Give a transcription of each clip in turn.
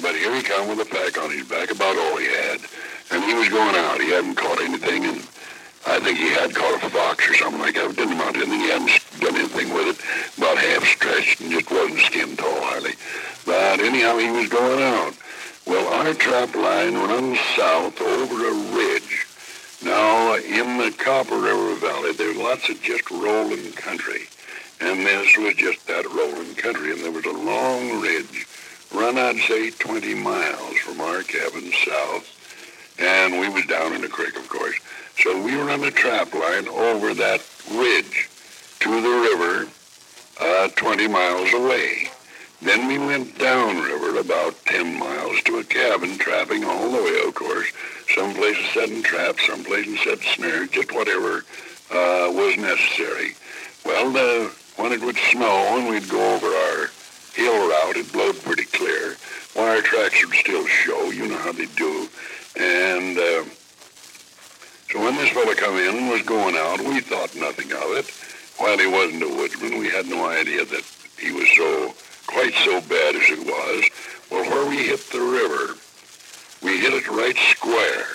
but here he come with a pack on his back, about all he had. And he was going out. He hadn't caught anything, and I think he had caught a fox or something like that. It didn't amount to anything. He hadn't done anything with it. About half stretched and just wasn't skin tall hardly. But anyhow, he was going out. Well, our trap line runs south over a ridge. Now, in the Copper River Valley, there's lots of just rolling country. And this was just that rolling country. And there was a long ridge, run, I'd say, 20 miles from our cabin south. And we was down in the creek, of course. So we run a trap line over that ridge to the river 20 miles away. Then we went downriver about 10 miles to a cabin, trapping all the way, of course. Some places setting traps, some places set snares, just whatever was necessary. Well, when it would snow and we'd go over our hill route, it blowed pretty clear. Wire tracks would still show, you know how they do. And so when this fellow come in and was going out, we thought nothing of it. While he wasn't a woodsman, we had no idea that he was quite so bad as it was. Well, where we hit the river, we hit it right square.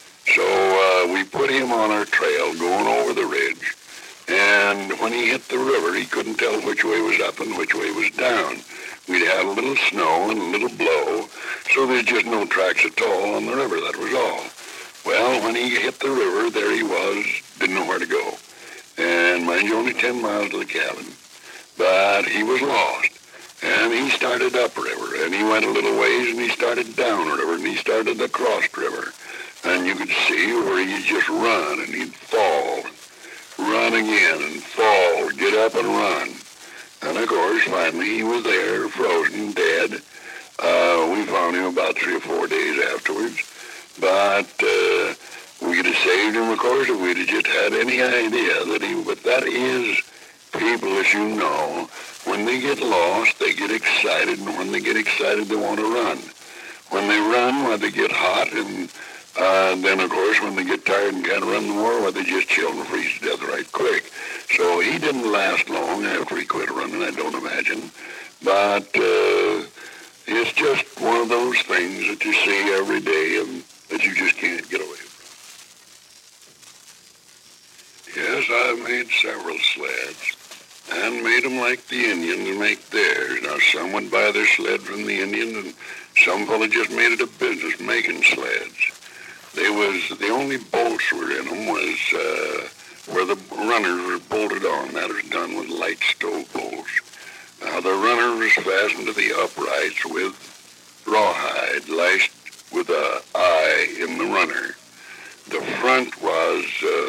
So we put him on our trail going over the ridge. And when he hit the river, he couldn't tell which way was up and which way was down. We'd had a little snow and a little blow, so there's just no tracks at all on the river, that was all. Well, when he hit the river, there he was, didn't know where to go. And mind you, only 10 miles to the cabin. But he was lost. And he started upriver, and he went a little ways, and he started downriver, and he started across river. And you could see where he'd just run, and he'd fall, run again, and fall, get up and run. And, of course, finally he was there, frozen, dead. We found him about 3 or 4 days afterwards. But we could have saved him, of course, if we'd have just had any idea that he... But that is people, as you know, when they get lost, they get excited, and when they get excited, they want to run. When they run, well, they get hot, and then, of course, when they get tired and can't run no more, well, they just chill and freeze to death right quick. So he didn't last long after he quit running, I don't imagine. But it's just one of those things that you see every day and that you just can't get away from. Yes, I've made several sleds. And made them like the Indians make theirs. Now, some would buy their sled from the Indians, and some fellow just made it a business making sleds. The only bolts were in them was where the runners were bolted on. That was done with light stove bolts. Now, the runner was fastened to the uprights with rawhide, lashed with a eye in the runner. The front was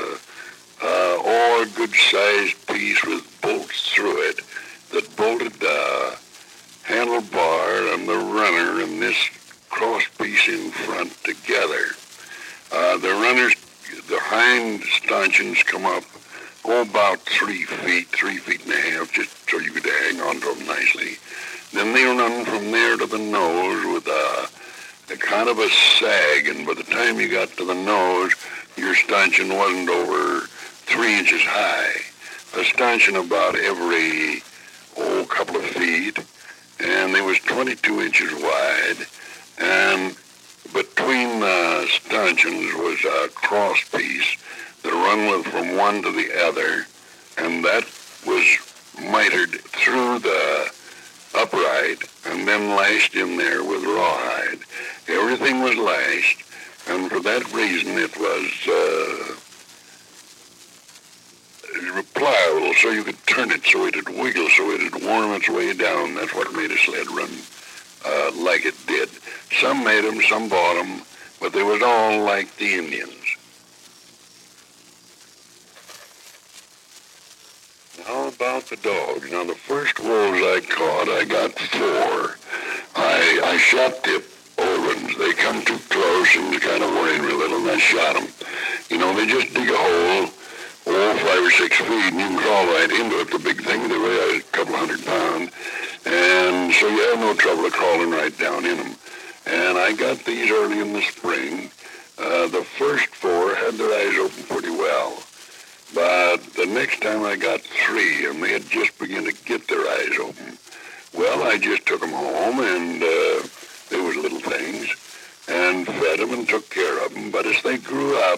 a good-sized piece with bolts through it that bolted the handlebar and the runner and this cross piece in front together. The hind stanchions come up about 3 feet, 3 feet and a half, just so you could hang on to them nicely. Then they run from there to the nose with a kind of a sag, and by the time you got to the nose, your stanchion wasn't over 3 inches high. A stanchion about every, couple of feet, and they was 22 inches wide, and between the stanchions was a cross piece that run from one to the other, and that was mitered through the upright and then lashed in there with rawhide. Everything was lashed, and for that reason it was pliable, so you could turn it so it'd wiggle, so it'd worm its way down. That's what made a sled run like it did. Some made them, some bought them, but they was all like the Indians. Now about the dogs. Now the first wolves I caught, I got 4. I shot the old ones. They come too close and kind of worried me a little, and I shot them. You know, they just dig a hole, 5 or 6 feet, and you can crawl right into it. The big thing, they weigh a couple 100 pounds. And so you have no trouble of crawling right down in them. And I got these early in the spring. The first 4 had their eyes open pretty well. But the next time I got 3, and they had just begun to get their eyes open. Well, I just took them home, and They was little things, and fed them and took care of them. But as they grew up,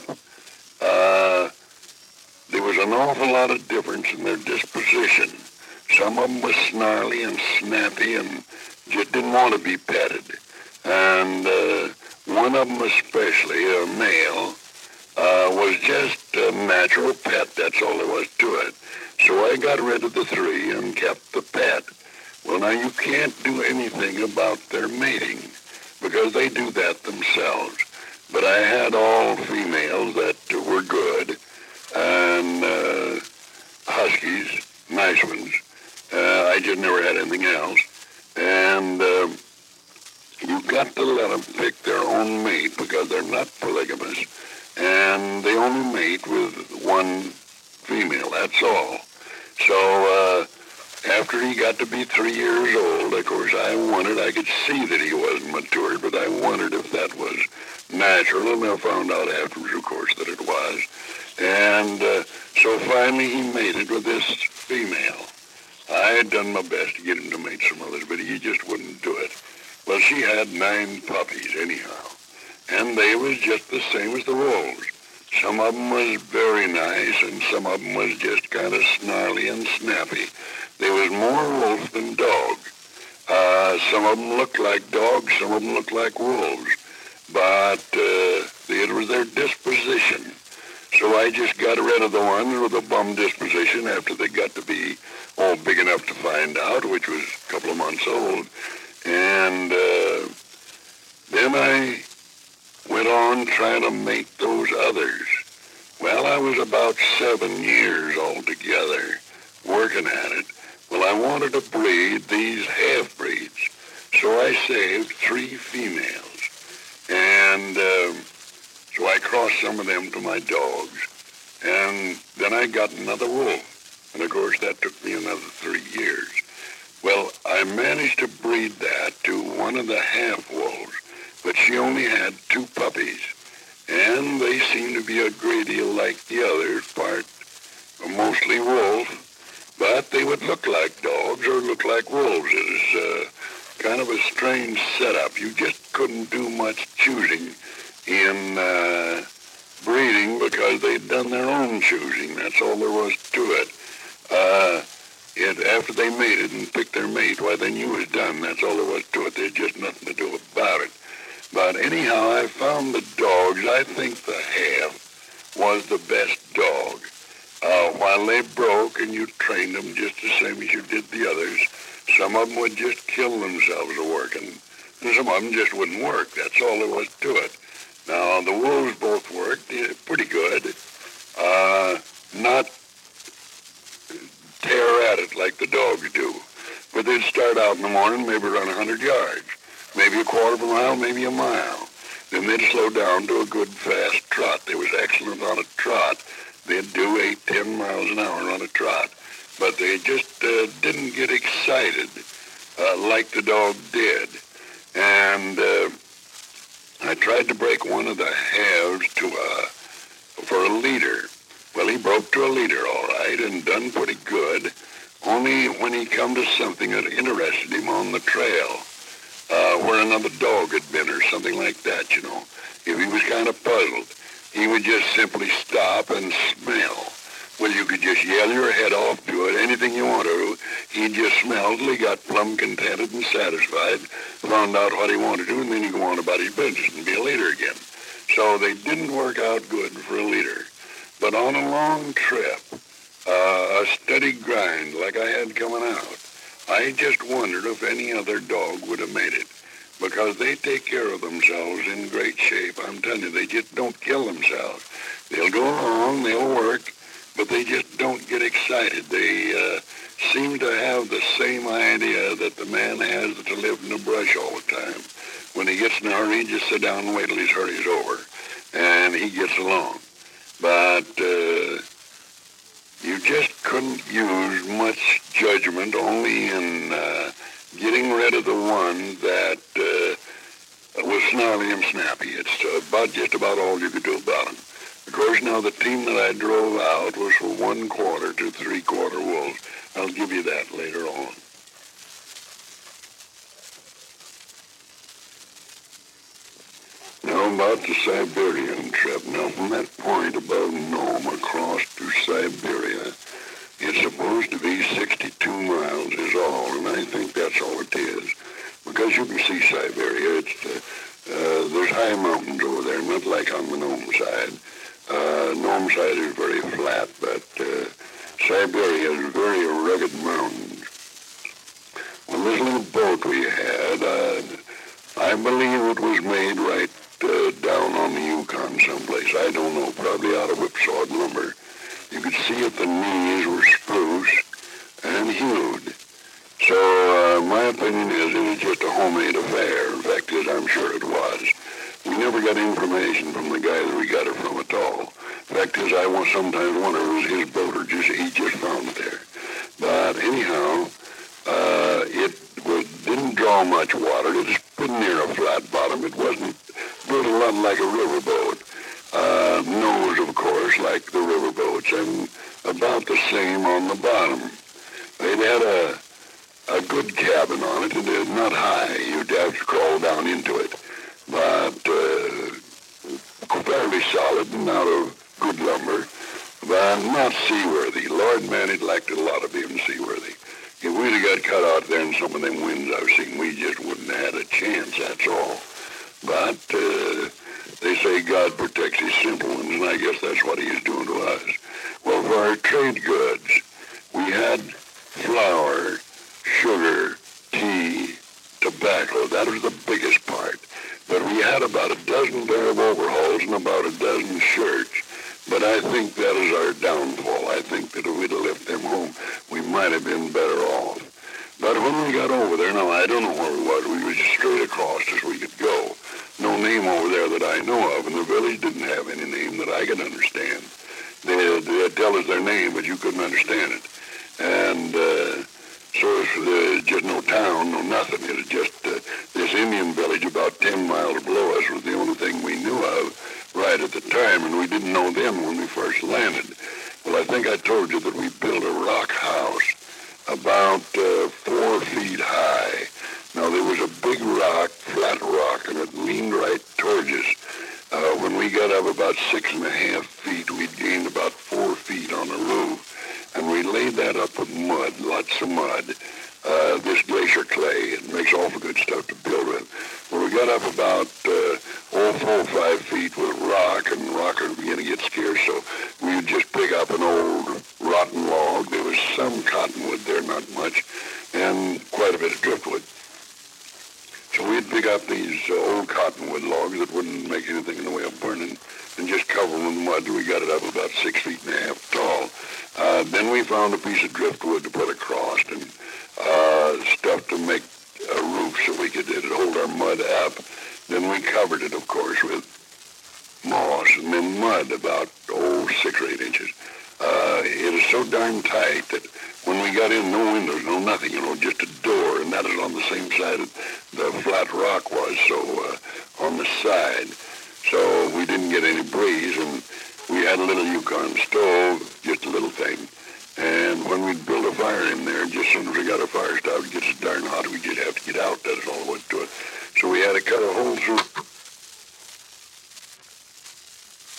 there was an awful lot of difference in their disposition. Some of them was snarly and snappy and just didn't want to be petted. And one of them especially, a male, was just a natural pet. That's all there was to it. So I got rid of the three and kept the pet. Well, now you can't do anything about their mating because they do that themselves. But I had all females that were good and huskies, nice ones. I just never had anything else. And you've got to let them pick their own mate because they're not polygamous. And they only mate with one female, that's all. So after he got to be 3 years old, of course, I could see that he wasn't matured, but I wondered if that was natural, and I found out afterwards, of course, that it was. And so finally he mated with this female. I had done my best to get him to mate some others, but he just wouldn't do it. Well, she had 9 puppies anyhow, and they was just the same as the wolves. Some of them was very nice, and some of them was just kind of snarly and snappy. They was more wolf than dog. Some of them looked like dogs, some of them looked like wolves, but it was their disposition. So I just got rid of the one with a bum disposition after they got to be all big enough to find out, which was a couple of months old. And then I went on trying to mate those others. Well, I was about 7 years altogether working at it. Well, I wanted to breed these half-breeds, so I saved 3 females. And so I crossed some of them to my dogs. And then I got another wolf. And, of course, that took me another 3 years. Well, I managed to breed that to one of the half-wolves, but she only had 2 puppies. And they seemed to be a great deal like the others, mostly wolf. But they would look like dogs or look like wolves. It was kind of a strange setup. You just couldn't do much choosing in breeding because they'd done their own choosing. That's all there was to it. After they mated and picked their mate, why, they knew it was done. That's all there was to it. There's just nothing to do about it. But anyhow, I found the dogs. I think the half was the best dog. While they broke and you trained them just the same as you did the others, some of them would just kill themselves working, and some of them just wouldn't work. That's all there was to it. Now, the wolves both worked pretty good. Not tear at it like the dogs do, but they'd start out in the morning, maybe run 100 yards, maybe a quarter of a mile, maybe a mile. Then they'd slow down to a good fast trot. They was excellent on a trot. They'd do 8-10 miles an hour on a trot, but they just didn't get excited like the dog did. And I tried to break one of the halves for a leader. Well, he broke to a leader all right and done pretty good, only when he come to something that interested him on the trail, where another dog had been or something like that, you know. If he was kind of puzzled, he would just simply stop and smell. Well, you could just yell your head off to it, anything you want to. He'd just smell till he got plumb contented and satisfied, found out what he wanted to do, and then he'd go on about his business and be a leader again. So they didn't work out good for a leader. But on a long trip, a steady grind like I had coming out, I just wondered if any other dog would have made it. Because they take care of themselves in great shape. I'm telling you, they just don't kill themselves. They'll go along, they'll work, but they just don't get excited. They seem to have the same idea that the man has to live in the brush all the time. When he gets in a hurry, he just sit down and wait till his hurry's over, and he gets along. But you just couldn't use much judgment only in getting rid of the one that was snarly and snappy. It's just about all you could do about him. Of course, now the team that I drove out was for 1/4 to 3/4 wolves. I'll give you that later on. about the Siberian trip. Now, from that point above Nome across to Siberia, it's supposed to be 62 miles is all, and I think that's all it is. Because you can see Siberia, there's high mountains over there, not like on the Nome side. Nome side is very flat, but Siberia is very rugged mountains. Well, this little boat we had, I believe it was made right down on the Yukon someplace. I don't know, probably out of whipsawed lumber. You could see at the knees were spruce and hewed. So my opinion is it was just a homemade affair. In fact, I'm sure it was. We never got information from the guy that we got it from at all. Fact is, I sometimes wonder if it was his boat or he just found it there. But anyhow, didn't draw much water. It was pretty near a flat bottom. It wasn't built a lot like a riverboat. Nose, of course, like the riverboats, and about the same on the bottom. It had a good cabin on it, and it's not high. You'd have to crawl down into it. But fairly solid and out of good lumber, but not seaworthy. Lord, man, it lacked a lot of being seaworthy. If we'd have got cut out there in some of them winds I've seen, we just wouldn't have had a chance, that's all. But they say God protects his simple ones, and I guess that's what he's doing to us. Well, for our trade goods, we had flour, sugar, tea, tobacco. That was the biggest part. But we had about a dozen pair of overalls and about a dozen shirts. But I think that is our downfall. I think that if we'd have left them home, we might have been better off. But when we got over there, now I don't know where we was. We was just straight across as we could go. No name over there that I know of, and the village didn't have any name that I could understand. They'd tell us their name, but you couldn't understand it. And so it's just no town, no nothing. It was just this Indian village about 10 miles below us was the only thing we knew of right at the time, and we didn't know them when we first landed. Well, I think I told you that we built a rock house about 4 feet high. Now, there was a big rock, flat rock, and it leaned right towards us. When we got up about 6.5 feet, we'd gained about 4 feet on the roof, and we laid that up with mud, lots of mud. This glacier clay, it makes awful good stuff to build with. Well, we got up about 4 or 5 feet with rock, and rock would begin to get scarce, so we would just pick up an old rotten log. There was some cottonwood there, not much, and quite a bit of driftwood. So we'd pick up these old cottonwood logs that wouldn't make anything in the way of burning and just cover them with mud. We got it up about 6.5 feet tall. Then we found a piece of driftwood to put across and stuff to make a roof so we could hold our mud up. Then we covered it, of course, with moss and then mud about 6 or 8 inches. It was so darn tight that when we got in, no windows, no nothing, just a door, and that is on the same side that the flat rock was, so on the side. So we didn't get any breeze, and we had a little Yukon stove